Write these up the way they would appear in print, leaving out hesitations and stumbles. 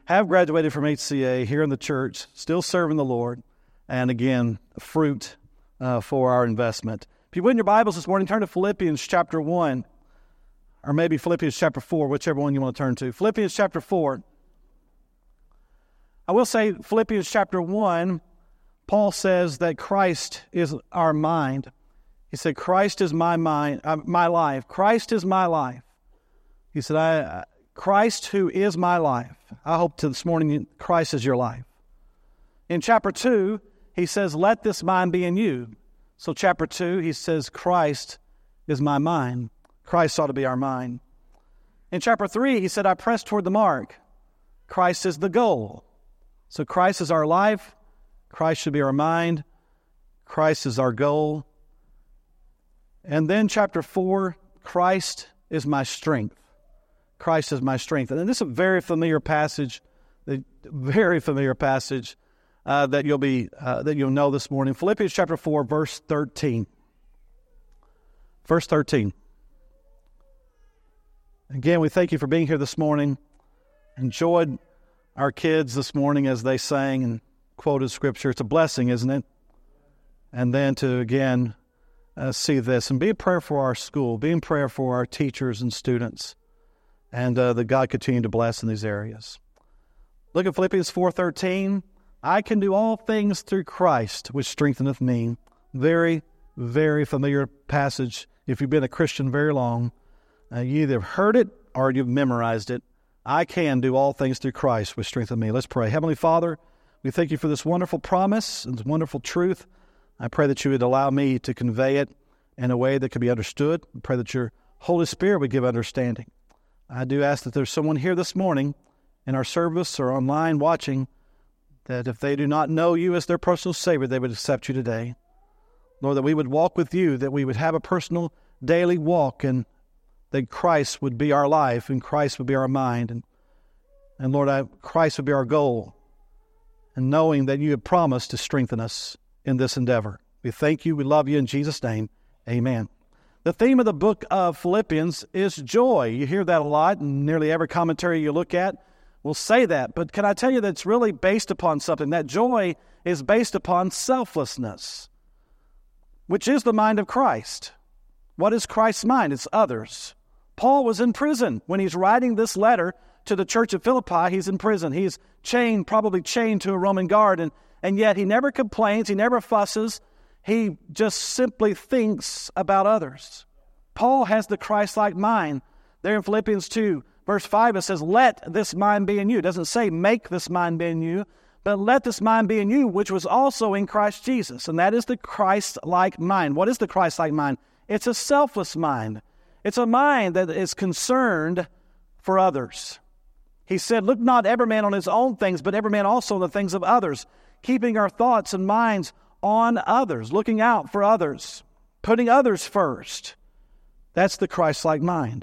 have graduated from HCA here in the church, still serving the Lord, and again, fruit for our investment. If you would in your Bibles this morning, turn to Philippians chapter 1, or maybe Philippians chapter 4, whichever one you want to turn to. Philippians chapter 4. I will say Philippians chapter 1, Paul says that Christ is our mind. He said, Christ is my mind, my life. Christ is my life. He said, Christ who is my life. I hope this morning Christ is your life. In chapter 2, he says, let this mind be in you. So chapter 2, he says, Christ is my mind. Christ ought to be our mind. In chapter 3, he said, I press toward the mark. Christ is the goal. So Christ is our life. Christ should be our mind. Christ is our goal. And then chapter 4, Christ is my strength. Christ is my strength. And this is a very familiar passage, that you'll know this morning. Philippians chapter 4, verse 13. Verse 13. Again, we thank you for being here this morning. Enjoyed our kids this morning as they sang and quoted Scripture. It's a blessing, isn't it? And then to, again, see this. And be in prayer for our school. Be in prayer for our teachers and students. And that God continue to bless in these areas. Look at Philippians 4:13. I can do all things through Christ, which strengtheneth me. Very, very familiar passage. If you've been a Christian very long, you either heard it or you've memorized it. I can do all things through Christ, which strengtheneth me. Let's pray. Heavenly Father, we thank you for this wonderful promise and this wonderful truth. I pray that you would allow me to convey it in a way that can be understood. I pray that your Holy Spirit would give understanding. I do ask that there's someone here this morning in our service or online watching that if they do not know you as their personal Savior, they would accept you today. Lord, that we would walk with you, that we would have a personal daily walk, and that Christ would be our life and Christ would be our mind. And Lord, Christ would be our goal. And knowing that you have promised to strengthen us in this endeavor. We thank you. We love you in Jesus' name. Amen. The theme of the book of Philippians is joy. You hear that a lot, and nearly every commentary you look at will say that. But can I tell you that it's really based upon something? That joy is based upon selflessness, which is the mind of Christ. What is Christ's mind? It's others. Paul was in prison. When he's writing this letter to the church of Philippi, he's in prison. He's chained, probably chained to a Roman guard, and yet he never complains, he never fusses. He just simply thinks about others. Paul has the Christ-like mind. There in Philippians 2, verse 5, it says, let this mind be in you. It doesn't say make this mind be in you, but let this mind be in you, which was also in Christ Jesus. And that is the Christ-like mind. What is the Christ-like mind? It's a selfless mind. It's a mind that is concerned for others. He said, look not every man on his own things, but every man also on the things of others, keeping our thoughts and minds on others, looking out for others, putting others first. That's the Christ-like mind.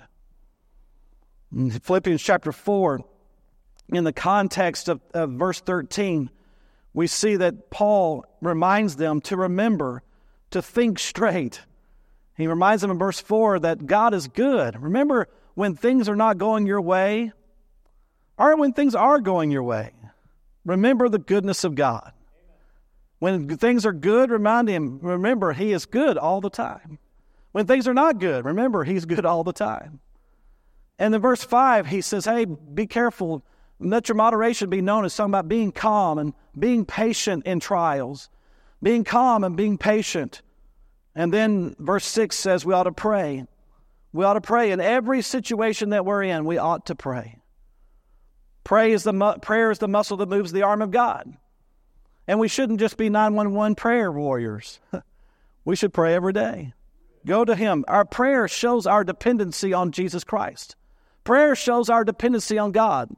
In Philippians chapter 4, in the context of verse 13, we see that Paul reminds them to remember, to think straight. He reminds them in verse 4 that God is good. Remember when things are not going your way, or when things are going your way. Remember the goodness of God. When things are good, remember He is good all the time. When things are not good, remember He's good all the time. And in verse 5, he says, hey, be careful. Let your moderation be known. It's talking about being calm and being patient in trials. Being calm and being patient. And then verse 6 says we ought to pray. We ought to pray in every situation that we're in. We ought to pray. Prayer is the muscle that moves the arm of God. And we shouldn't just be 911 prayer warriors. We should pray every day. Go to Him. Our prayer shows our dependency on Jesus Christ. Prayer shows our dependency on God.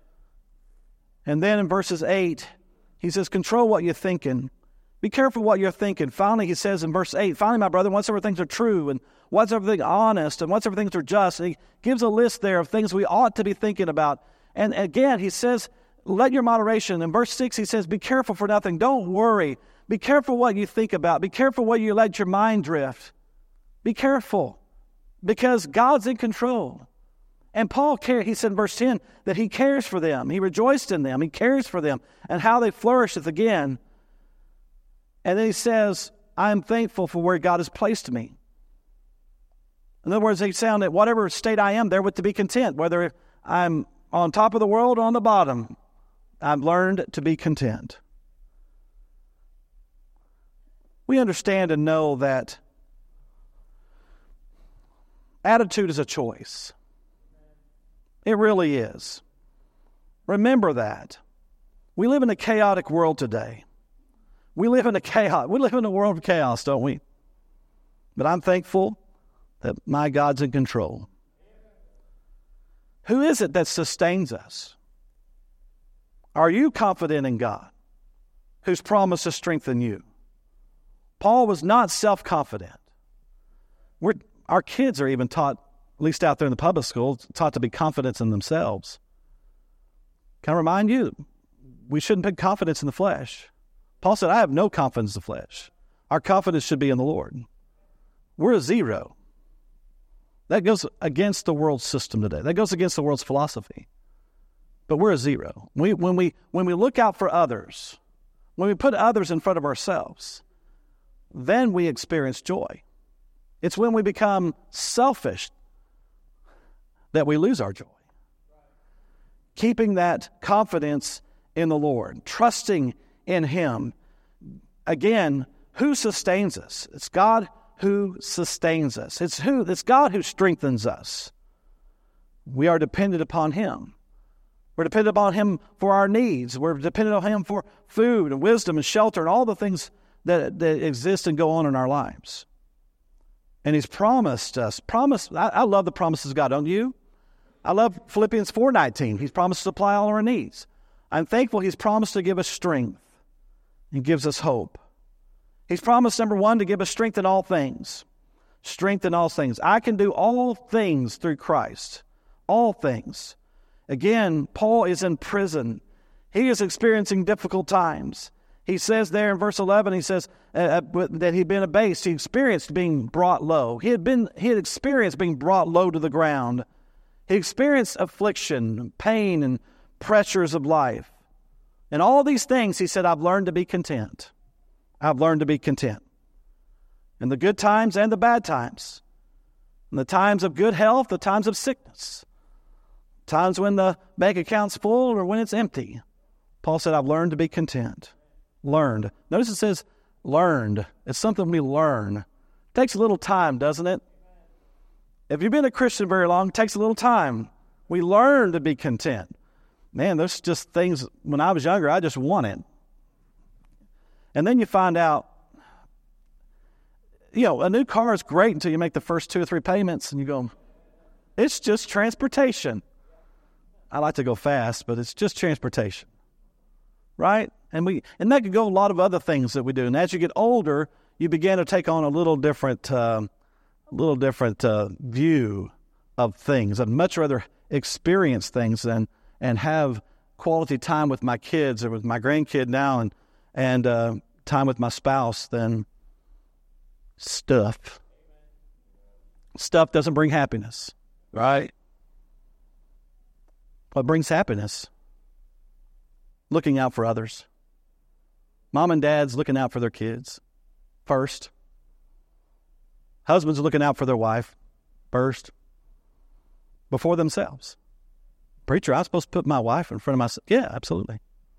And then in verses 8, he says, control what you're thinking. Be careful what you're thinking. Finally, he says in verse 8, finally, my brother, whatsoever things are true, and whatsoever things honest, and whatsoever things are just. And he gives a list there of things we ought to be thinking about. And again, he says, let your moderation. In verse 6, he says, be careful for nothing. Don't worry. Be careful what you think about. Be careful what you let your mind drift. Be careful, because God's in control. And Paul, he said in verse 10 that he cares for them. He rejoiced in them. He cares for them and how they flourisheth again. And then he says, I am thankful for where God has placed me. In other words, he's saying that whatever state I am, therewith to be content. Whether I'm on top of the world or on the bottom, I've learned to be content. We understand and know that attitude is a choice. It really is. Remember that. We live in a chaotic world today. We live in a world of chaos, don't we? But I'm thankful that my God's in control. Who is it that sustains us? Are you confident in God, who's promised to strengthen you? Paul was not self-confident. Our kids are even taught, at least out there in the public school, taught to be confident in themselves. Can I remind you, we shouldn't put confidence in the flesh. Paul said, I have no confidence in the flesh. Our confidence should be in the Lord. We're a zero. That goes against the world's system today. That goes against the world's philosophy. But we're a zero. When we look out for others, when we put others in front of ourselves, then we experience joy. It's when we become selfish that we lose our joy. Keeping that confidence in the Lord, trusting in Him. Again, who sustains us? It's God who sustains us. It's God who strengthens us. We are dependent upon Him. We're dependent upon Him for our needs. We're dependent on Him for food and wisdom and shelter and all the things that exist and go on in our lives. And He's promised us. I love the promises of God, don't you? I love Philippians 4:19. He's promised to supply all our needs. I'm thankful He's promised to give us strength and gives us hope. He's promised, number one, to give us strength in all things. Strength in all things. I can do all things through Christ. All things. Again, Paul is in prison. He is experiencing difficult times. He says there in verse 11, he says that he'd been abased. He experienced being brought low. He had experienced being brought low to the ground. He experienced affliction, pain, and pressures of life. And all these things, he said, I've learned to be content. I've learned to be content. In the good times and the bad times. In the times of good health, the times of sickness. Times when the bank account's full or when it's empty. Paul said, I've learned to be content. Learned. Notice it says learned. It's something we learn. It takes a little time, doesn't it? If you've been a Christian very long, it takes a little time. We learn to be content. Man, there's just things, when I was younger, I just wanted. And then you find out, a new car is great until you make the first 2 or 3 payments and you go, it's just transportation. I like to go fast, but it's just transportation. Right? And that could go a lot of other things that we do. And as you get older, you begin to take on a little different view of things. I'd much rather experience things and have quality time with my kids or with my grandkid now and time with my spouse than stuff. Stuff doesn't bring happiness, right? What brings happiness? Looking out for others. Mom and dad's looking out for their kids first. Husbands are looking out for their wife first, before themselves. Preacher, I'm supposed to put my wife in front of myself. Yeah, absolutely.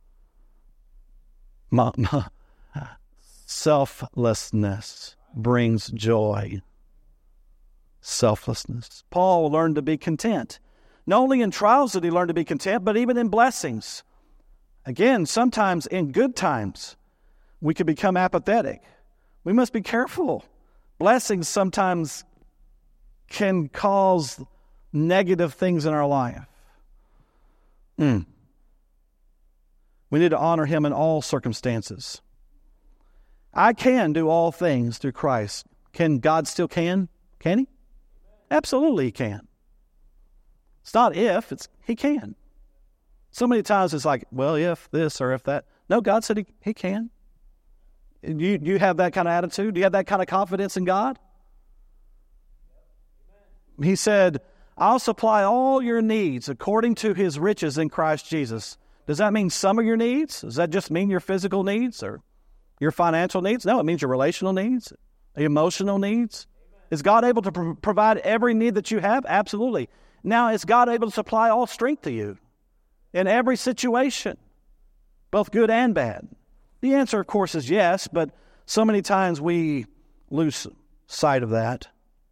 Selflessness brings joy. Selflessness. Paul learned to be content. Not only in trials did he learn to be content, but even in blessings. Again, sometimes in good times, we can become apathetic. We must be careful. Blessings sometimes can cause negative things in our life. We need to honor Him in all circumstances. I can do all things through Christ. Can God still can? Can He? Absolutely He can. It's not if, it's He can. So many times it's like, well, if this or if that. No, God said He can. You have that kind of attitude? Do you have that kind of confidence in God? He said, I'll supply all your needs according to his riches in Christ Jesus. Does that mean some of your needs? Does that just mean your physical needs or your financial needs? No, it means your relational needs, your emotional needs. Is God able to provide every need that you have? Absolutely. Now, is God able to supply all strength to you in every situation, both good and bad? The answer, of course, is yes, but so many times we lose sight of that.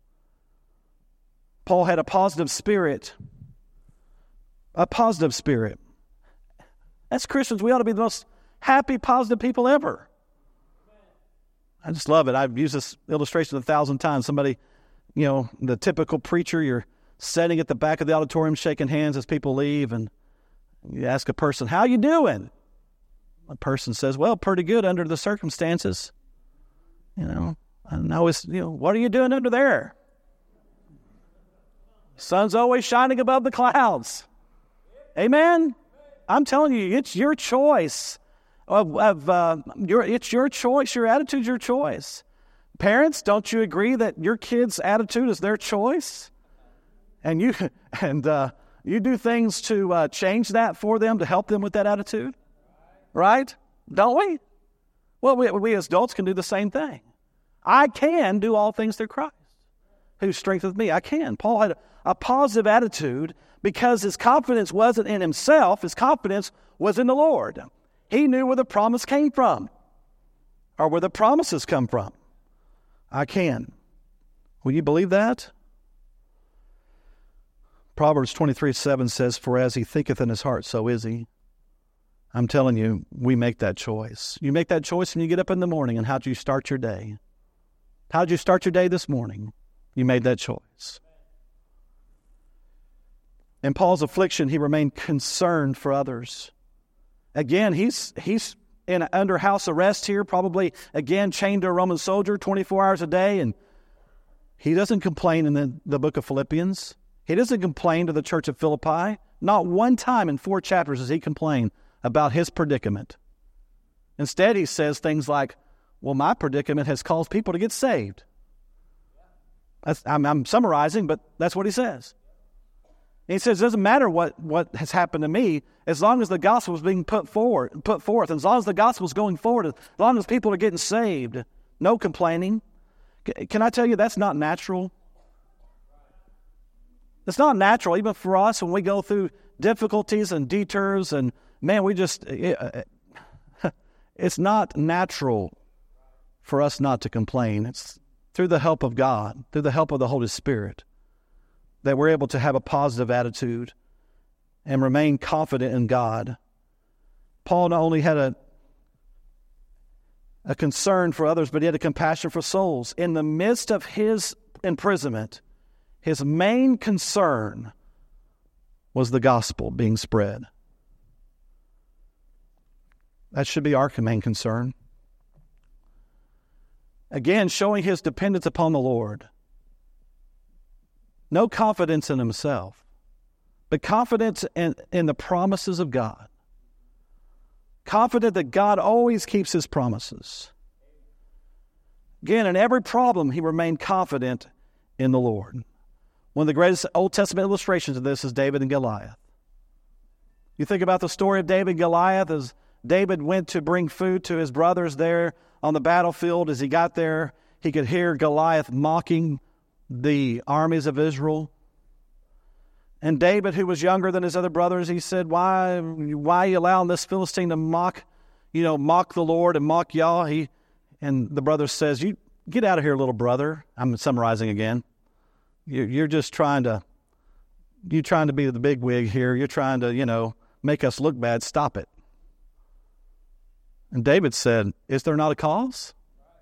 Paul had a positive spirit. A positive spirit. As Christians, we ought to be the most happy, positive people ever. I just love it. I've used this illustration 1,000 times. Somebody, the typical preacher, you're sitting at the back of the auditorium shaking hands as people leave, and you ask a person, how you doing? A person says, well, pretty good under the circumstances. And I always, what are you doing under there? Sun's always shining above the clouds. Amen? I'm telling you, it's your choice. It's your choice. Your attitude's your choice. Parents, don't you agree that your kid's attitude is their choice? And you do things to change that for them, to help them with that attitude, right? Don't we? Well, we as adults can do the same thing. I can do all things through Christ, who strengtheneth me. I can. Paul had a positive attitude because his confidence wasn't in himself. His confidence was in the Lord. He knew where the promise came from, or where the promises come from. I can. Will you believe that? Proverbs 23:7 says, for as he thinketh in his heart, so is he. I'm telling you, we make that choice. You make that choice when you get up in the morning. And how do you start your day? How did you start your day this morning? You made that choice. In Paul's affliction, he remained concerned for others. Again, he's under house arrest here, probably, again, chained to a Roman soldier 24 hours a day, and he doesn't complain in the book of Philippians. He doesn't complain to the church of Philippi. Not one time in 4 chapters does he complain about his predicament. Instead, he says things like, well, my predicament has caused people to get saved. I'm summarizing, but that's what he says. And he says, it doesn't matter what has happened to me, as long as the gospel is being put forth, and as long as the gospel is going forward, as long as people are getting saved, no complaining. Can I tell you, that's not natural? It's not natural, even for us, when we go through difficulties and detours, and man, it's not natural for us not to complain. It's through the help of God, through the help of the Holy Spirit, that we're able to have a positive attitude and remain confident in God. Paul not only had a concern for others, but he had a compassion for souls. In the midst of his imprisonment, his main concern was the gospel being spread. That should be our main concern. Again, showing his dependence upon the Lord. No confidence in himself, but confidence in the promises of God. Confident that God always keeps his promises. Again, in every problem, he remained confident in the Lord. One of the greatest Old Testament illustrations of this is David and Goliath. You think about the story of David and Goliath as David went to bring food to his brothers there on the battlefield. As he got there, he could hear Goliath mocking the armies of Israel. And David, who was younger than his other brothers, he said, why are you allowing this Philistine to mock the Lord and mock Yah? And the brother says, you get out of here, little brother. I'm summarizing again. You're just trying to be the big wig here. You're trying to, make us look bad. Stop it. And David said, is there not a cause?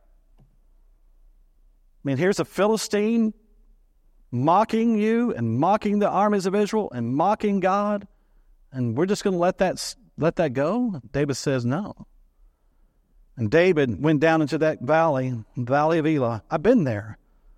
I mean, here's a Philistine mocking you and mocking the armies of Israel and mocking God, and we're just going to let that go? David says no. And David went down into that valley of Elah. I've been there.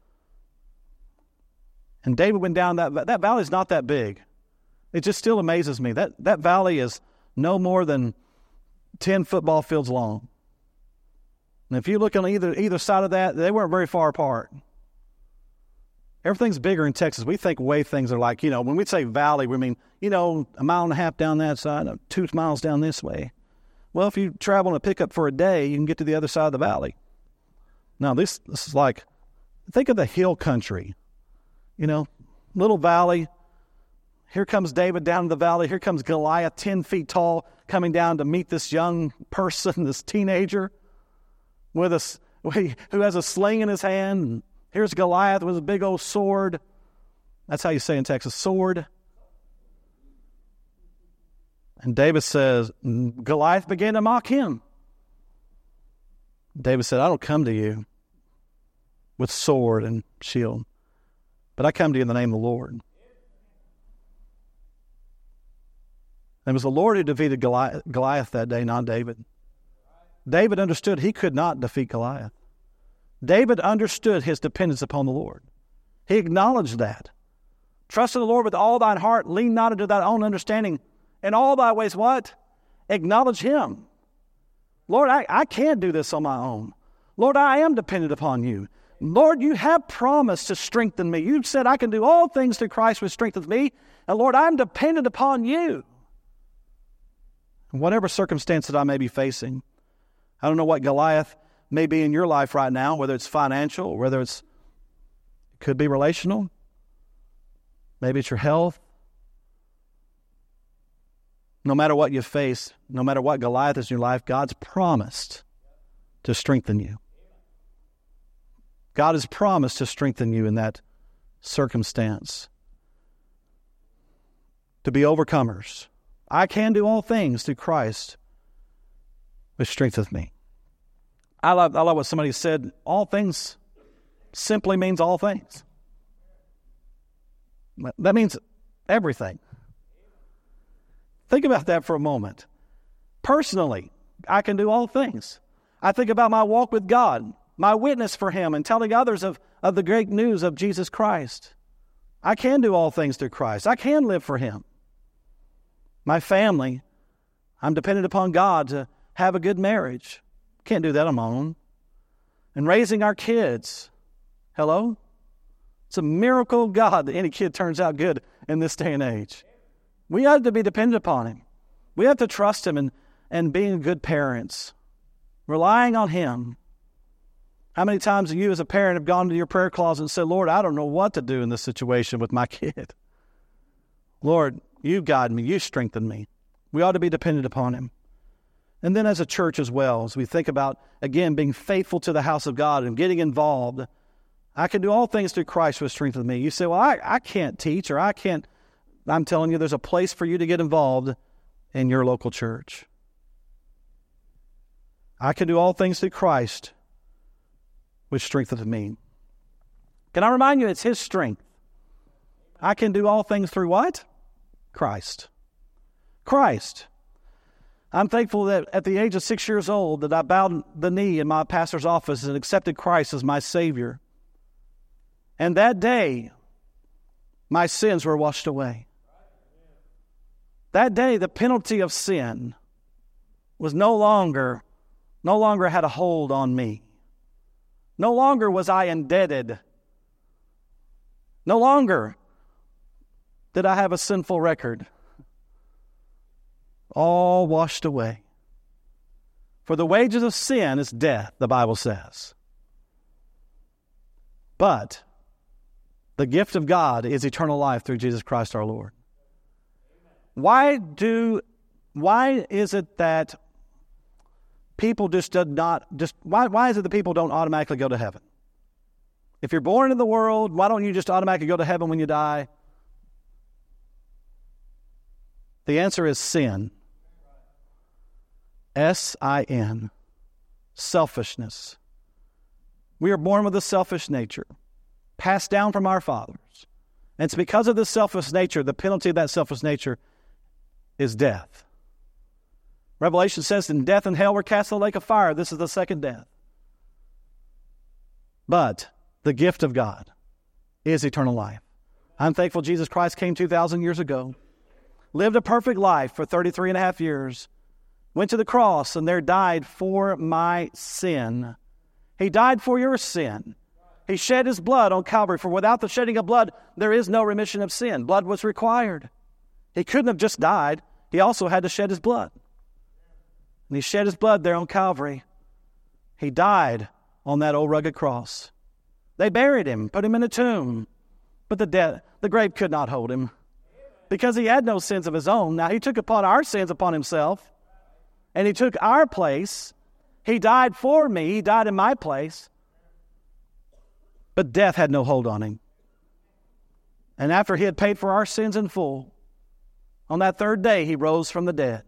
And David went down that valley is not that big. It just still amazes me. That valley is no more than 10 football fields long. And if you look on either side of that, they weren't very far apart. Everything's bigger in Texas. We think way things are like, when we say valley, we mean, a mile and a half down that side, 2 miles down this way. Well, if you travel in a pickup for a day, you can get to the other side of the valley. Now, this is like, think of the hill country, little valley. Here comes David down to the valley. Here comes Goliath, 10 feet tall, coming down to meet this young person, this teenager, who has a sling in his hand. And here's Goliath with a big old sword. That's how you say in Texas, sword. And David says, Goliath began to mock him. David said, I don't come to you with sword and shield, but I come to you in the name of the Lord. It was the Lord who defeated Goliath that day, not David. David understood he could not defeat Goliath. David understood his dependence upon the Lord. He acknowledged that. Trust in the Lord with all thine heart. Lean not into thy own understanding. In all thy ways, what? Acknowledge him. Lord, I can't do this on my own. Lord, I am dependent upon you. Lord, you have promised to strengthen me. You've said I can do all things through Christ which strengthens me. And Lord, I'm dependent upon you. Whatever circumstance that I may be facing, I don't know what Goliath may be in your life right now, whether it's financial, or whether it could be relational. Maybe it's your health. No matter what you face, no matter what Goliath is in your life, God's promised to strengthen you. God has promised to strengthen you in that circumstance. To be overcomers. I can do all things through Christ which strengtheneth me. I love what somebody said. All things simply means all things. That means everything. Think about that for a moment. Personally, I can do all things. I think about my walk with God, my witness for Him, and telling others of the great news of Jesus Christ. I can do all things through Christ. I can live for Him. My family, I'm dependent upon God to have a good marriage. Can't do that on my own. And raising our kids. Hello? It's a miracle of God that any kid turns out good in this day and age. We have to be dependent upon Him. We have to trust Him and being good parents. Relying on Him. How many times have you as a parent have gone to your prayer closet and said, Lord, I don't know what to do in this situation with my kid. Lord, you guide me, you strengthen me. We ought to be dependent upon Him. And then as a church as well, as we think about, again, being faithful to the house of God and getting involved, I can do all things through Christ who strengthens me. You say, well, I can't teach or I can't. I'm telling you, there's a place for you to get involved in your local church. I can do all things through Christ which strengtheneth me. Can I remind you, it's His strength. I can do all things through what? Christ. Christ. I'm thankful that at the age of 6 years old that I bowed the knee in my pastor's office and accepted Christ as my Savior. And that day, my sins were washed away. That day, the penalty of sin was no longer had a hold on me. No longer was I indebted. No longer did I have a sinful record. All washed away. For the wages of sin is death, the Bible says. But the gift of God is eternal life through Jesus Christ our Lord. Why is it that people why is it that people don't automatically go to heaven? If you're born in the world, why don't you just automatically go to heaven when you die? The answer is sin. S-I-N. Selfishness. We are born with a selfish nature, passed down from our fathers. And it's because of this selfish nature, the penalty of that selfish nature is death. Revelation says, in death and hell were cast in the lake of fire. This is the second death. But the gift of God is eternal life. I'm thankful Jesus Christ came 2,000 years ago, lived a perfect life for 33 and a half years, went to the cross and there died for my sin. He died for your sin. He shed his blood on Calvary, for without the shedding of blood, there is no remission of sin. Blood was required. He couldn't have just died. He also had to shed his blood. And he shed his blood there on Calvary. He died on that old rugged cross. They buried him, put him in a tomb. But the grave could not hold him because he had no sins of his own. Now, he took upon our sins upon himself, and he took our place. He died for me. He died in my place. But death had no hold on him. And after he had paid for our sins in full, on that third day, he rose from the dead.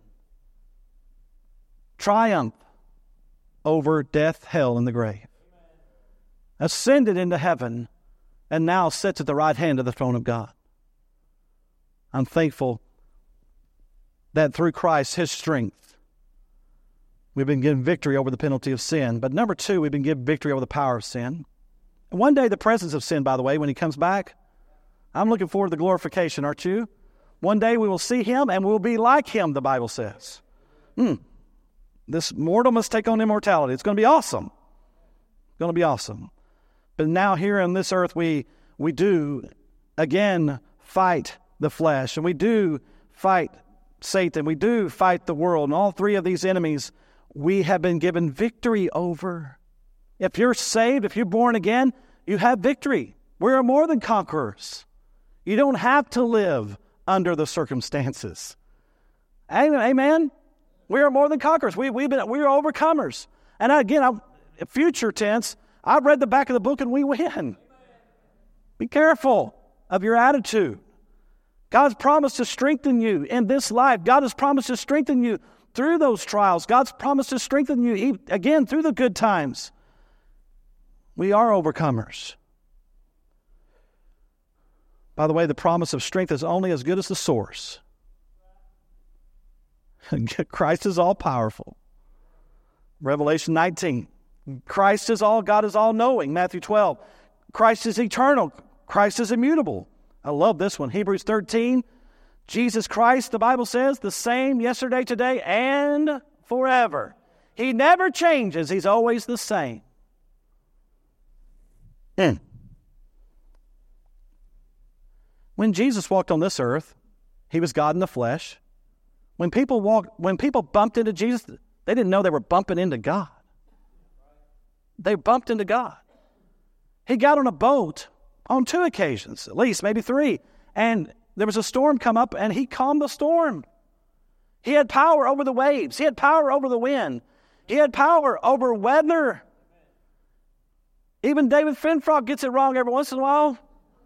Triumph over death, hell, and the grave. Ascended into heaven, and now sits at the right hand of the throne of God. I'm thankful that through Christ, his strength, we've been given victory over the penalty of sin. But number two, we've been given victory over the power of sin. And one day, the presence of sin, by the way, when he comes back, I'm looking forward to the glorification, aren't you? One day we will see him and we'll be like him, the Bible says. This mortal must take on immortality. It's going to be awesome. It's going to be awesome. But now here on this earth, we do, again, fight the flesh. And we do fight Satan. We do fight the world. And all three of these enemies we have been given victory over. If you're saved, if you're born again, you have victory. We are more than conquerors. You don't have to live under the circumstances. Amen? We are more than conquerors. We are overcomers. And again, future tense, I've read the back of the book and we win. Be careful of your attitude. God's promised to strengthen you in this life. God has promised to strengthen you through those trials. God's promised to strengthen you, again, through the good times. We are overcomers. By the way, the promise of strength is only as good as the source. Christ is all-powerful. Revelation 19. Christ is all, God is all-knowing. Matthew 12. Christ is eternal. Christ is immutable. I love this one. Hebrews 13. Jesus Christ, the Bible says, the same yesterday, today, and forever. He never changes. He's always the same. When Jesus walked on this earth, he was God in the flesh. When people bumped into Jesus, they didn't know they were bumping into God. They bumped into God. He got on a boat on 2 occasions, at least, maybe 3, and there was a storm come up, and he calmed the storm. He had power over the waves. He had power over the wind. He had power over weather. Even David Finfrock gets it wrong every once in a while.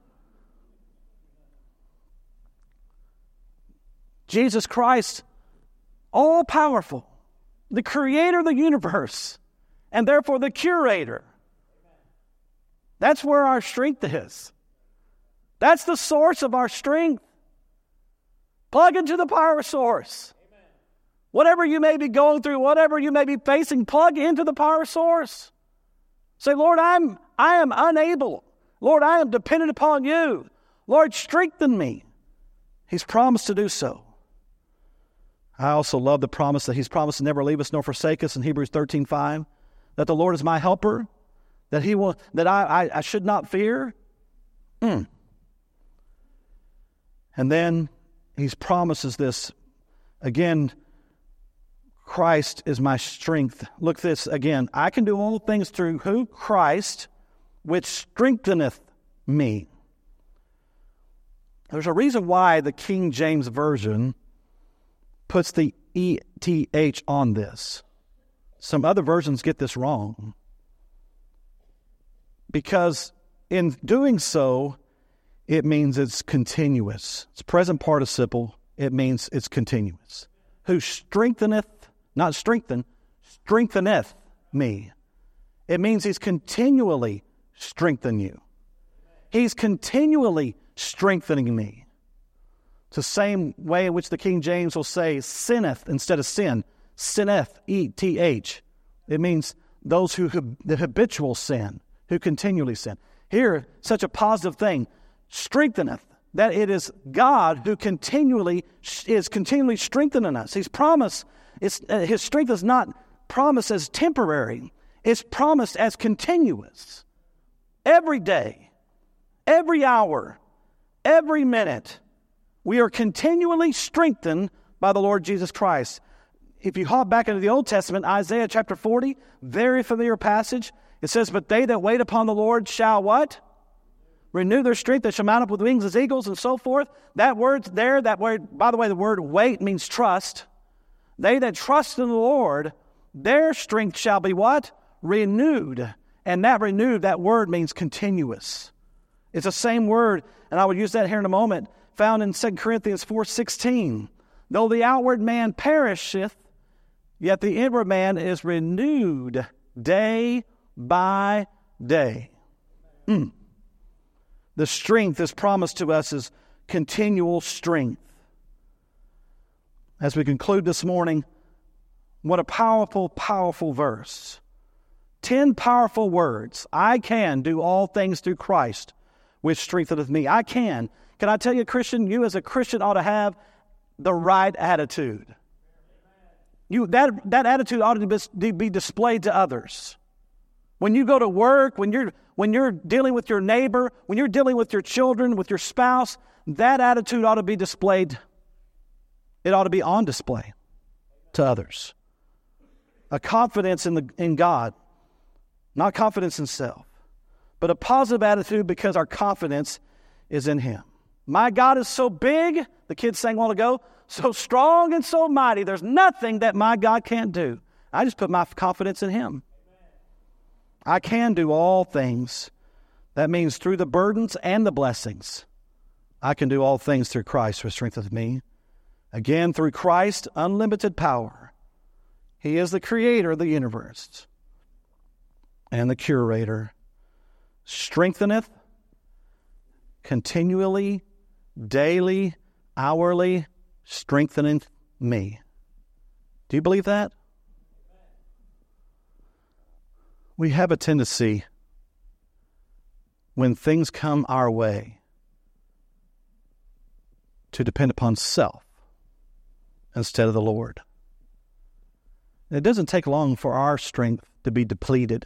Jesus Christ, all-powerful, the creator of the universe, and therefore the curator. That's where our strength is. That's the source of our strength. Plug into the power source. Whatever you may be going through, whatever you may be facing, plug into the power source. Say, Lord, I am unable. Lord, I am dependent upon you. Lord, strengthen me. He's promised to do so. I also love the promise that he's promised to never leave us nor forsake us in Hebrews 13:5, that the Lord is my helper, that he will, that I should not fear. And then he promises this again. Christ is my strength. Look this again. I can do all things through who? Christ, which strengtheneth me. There's a reason why the King James Version puts the ETH on this. Some other versions get this wrong. Because in doing so, it means it's continuous. It's present participle. It means it's continuous. Who strengtheneth, not strengthen, strengtheneth me. It means he's continually strengthening you. He's continually strengthening me. It's the same way in which the King James will say sinneth instead of sin. Sinneth, E-T-H. It means those who the habitual sin, who continually sin. Here, such a positive thing, strengtheneth, that it is God who is continually strengthening us. His promise, his strength is not promised as temporary. It's promised as continuous. every day, every hour, every minute, we are continually strengthened by the Lord Jesus Christ. If you hop back into the Old Testament, Isaiah chapter 40, very familiar passage. It says, but they that wait upon the Lord shall what? Renew their strength. They shall mount up with wings as eagles and so forth. That word there, that word, by the way, the word wait means trust. They that trust in the Lord, their strength shall be what? Renewed. And that renewed, that word means continuous. It's the same word, and I will use that here in a moment, found in 2 Corinthians 4:16. Though the outward man perisheth, yet the inward man is renewed day by day. The strength is promised to us as continual strength. As we conclude this morning, what a powerful, powerful verse. 10 powerful words. I can do all things through Christ, which strengtheneth me. I can. Can I tell you, Christian, you as a Christian ought to have the right attitude. That attitude ought to be displayed to others. When you go to work, when you're dealing with your neighbor, when you're dealing with your children, with your spouse, that attitude ought to be displayed. It ought to be on display to others. A confidence in God, not confidence in self, but a positive attitude because our confidence is in Him. My God is so big, the kids sang a while ago, so strong and so mighty, there's nothing that my God can't do. I just put my confidence in Him. I can do all things. That means through the burdens and the blessings. I can do all things through Christ who strengtheneth me. Again, through Christ, unlimited power. He is the creator of the universe and the curator. Strengtheneth continually, daily, hourly, strengthening me. Do you believe that? We have a tendency when things come our way to depend upon self instead of the Lord. It doesn't take long for our strength to be depleted.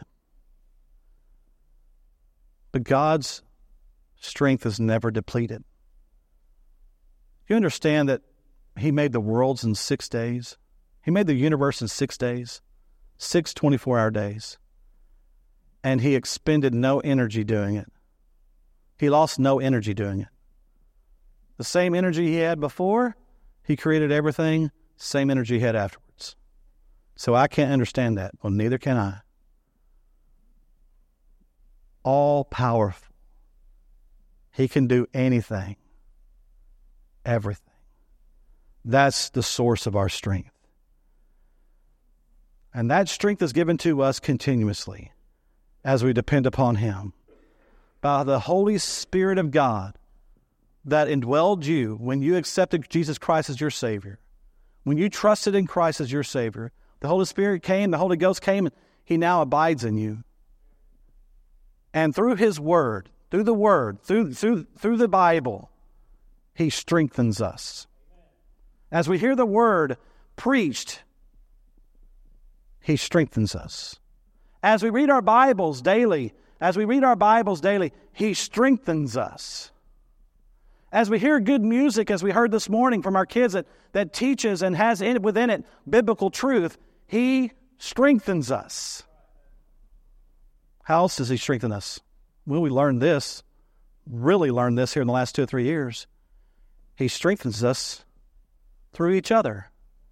But God's strength is never depleted. You understand that He made the worlds in 6 days? He made the universe in 6 days, 6 24-hour days. And He expended no energy doing it. He lost no energy doing it. The same energy He had before, He created everything, same energy He had afterwards. So I can't understand that. Well, neither can I. All powerful. He can do anything, everything. That's the source of our strength. And that strength is given to us continuously as we depend upon Him. By the Holy Spirit of God that indwelled you when you accepted Jesus Christ as your Savior. When you trusted in Christ as your Savior, the Holy Spirit came, the Holy Ghost came, and He now abides in you. And through His Word, through the Bible, He strengthens us. As we hear the Word preached, He strengthens us. As we read our Bibles daily, He strengthens us. As we hear good music, as we heard this morning from our kids that teaches and has within it biblical truth, He strengthens us. How else does He strengthen us? Well, we really learned this here in the last 2 or 3 years. He strengthens us through each other.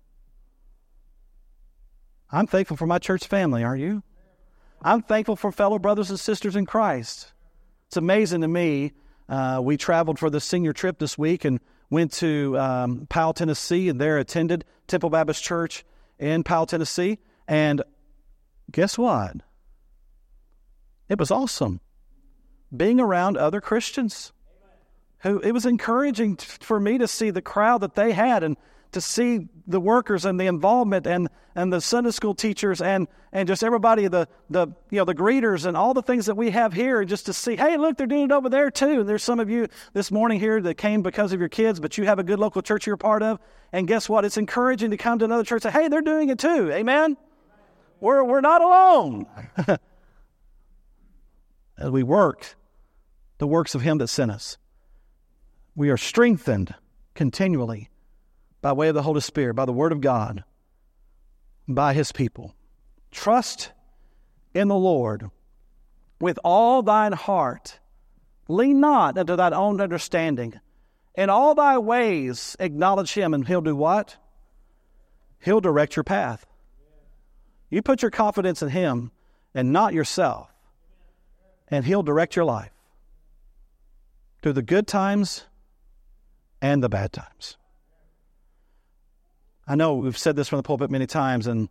I'm thankful for my church family, aren't you? I'm thankful for fellow brothers and sisters in Christ. It's amazing to me. We traveled for the senior trip this week and went to Powell, Tennessee, and there attended Temple Baptist Church in Powell, Tennessee. And guess what? It was awesome being around other Christians. It was encouraging for me to see the crowd that they had and to see the workers and the involvement and the Sunday school teachers and just everybody, the greeters and all the things that we have here, and just to see, hey, look, they're doing it over there too. And there's some of you this morning here that came because of your kids, but you have a good local church you're a part of. And guess what? It's encouraging to come to another church and say, hey, they're doing it too. Amen? We're not alone. as we work the works of him that sent us. We are strengthened continually by way of the Holy Spirit, by the Word of God, by his people. Trust in the Lord with all thine heart. Lean not unto thine own understanding. In all thy ways acknowledge him, and he'll do what? He'll direct your path. You put your confidence in him and not yourself, and he'll direct your life through the good times and the bad times. I know we've said this from the pulpit many times, and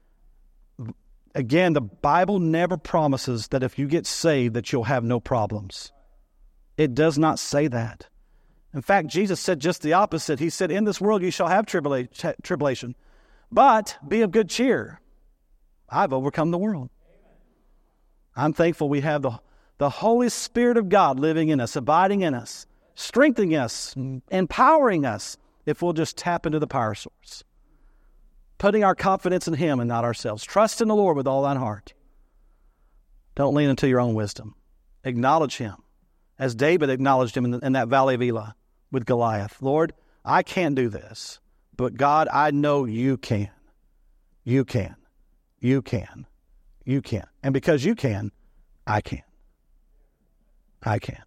again, the Bible never promises that if you get saved that you'll have no problems. It does not say that. In fact, Jesus said just the opposite. He said, in this world you shall have tribulation, but be of good cheer. I've overcome the world. I'm thankful we have the Holy Spirit of God living in us, abiding in us, strengthening us, empowering us if we'll just tap into the power source. Putting our confidence in him and not ourselves. Trust in the Lord with all thine heart. Don't lean into your own wisdom. Acknowledge him, as David acknowledged him in that valley of Elah with Goliath. Lord, I can't do this, but God, I know you can. You can. You can. You can. And because you can, I can. I can.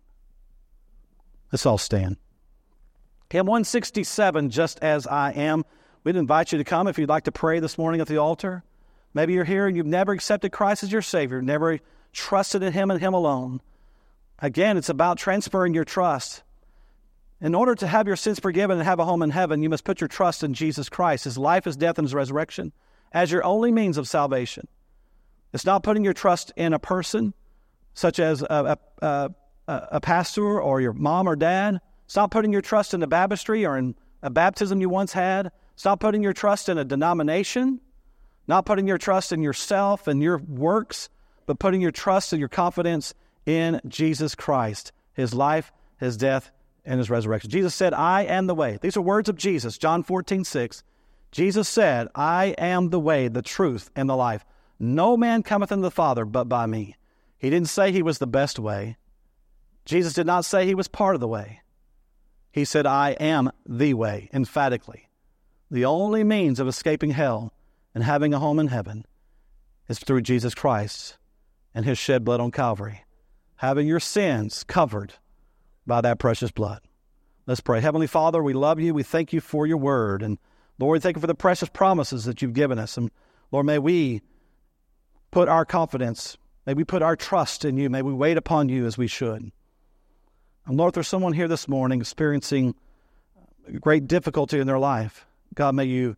Let's all stand. Hymn 167, Just As I Am. We'd invite you to come if you'd like to pray this morning at the altar. Maybe you're here and you've never accepted Christ as your Savior, never trusted in him and him alone. Again, it's about transferring your trust. In order to have your sins forgiven and have a home in heaven, you must put your trust in Jesus Christ, his life, his death, and his resurrection as your only means of salvation. It's not putting your trust in a person, such as a pastor or your mom or dad. It's not putting your trust in the baptistry or in a baptism you once had. It's not putting your trust in a denomination, not putting your trust in yourself and your works, but putting your trust and your confidence in Jesus Christ, his life, his death, and his resurrection. Jesus said, I am the way. These are words of Jesus, John 14:6. Jesus said, I am the way, the truth, and the life. No man cometh unto the Father but by me. He didn't say he was the best way. Jesus did not say he was part of the way. He said, I am the way, emphatically. The only means of escaping hell and having a home in heaven is through Jesus Christ and his shed blood on Calvary, having your sins covered by that precious blood. Let's pray. Heavenly Father, we love you. We thank you for your word. And Lord, thank you for the precious promises that you've given us. And Lord, may we put our confidence, may we put our trust in you. May we wait upon you as we should. And Lord, if there's someone here this morning experiencing great difficulty in their life, God, may you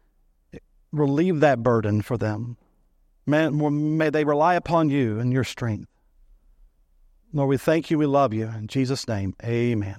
relieve that burden for them. May they rely upon you and your strength. Lord, we thank you. We love you. In Jesus' name, amen.